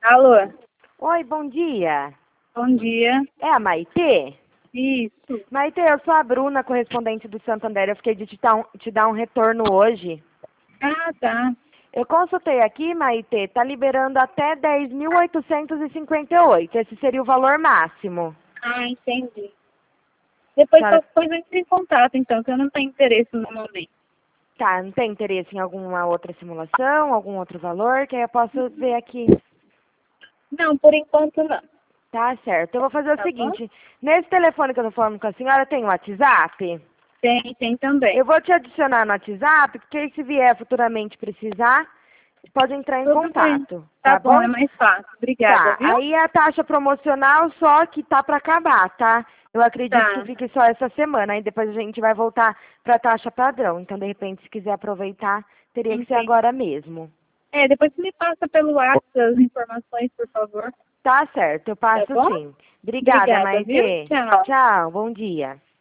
Alô, Oi, bom dia. bom dia. É a Maitê? Isso. Maitê, eu sou a Bruna, correspondente do Santander. Eu fiquei de te dar um retorno hoje. Ah, tá. Eu consultei aqui, Maitê, tá liberando até 10.858. Esse seria o valor máximo. Ah, entendi. Depois Senhora, qualquer coisa entre em contato, então, que eu não tenho interesse no momento. tá, não tem interesse em alguma outra simulação, algum outro valor? Que aí eu posso ver aqui. Não, por enquanto não. Tá certo. Eu vou fazer o Tá bom? seguinte. Nesse telefone que eu tô falando com a senhora, tem WhatsApp? Tem também. Eu vou te adicionar no WhatsApp, porque se vier futuramente precisar, pode entrar em Tudo bem. contato, Tá tá bom, bom? é mais fácil. Obrigada, Tá, viu? aí a taxa promocional só que tá para acabar, tá? Eu acredito que Tá. fique só essa semana, aí depois a gente vai voltar para a taxa padrão. Então, de repente, se quiser aproveitar, teria que ser Entendi. agora mesmo. Depois me passa pelo WhatsApp as informações, por favor. Tá certo, eu Tá passo bom? sim. Obrigada, Obrigada, viu? Maitê. Tchau. Tchau, bom dia.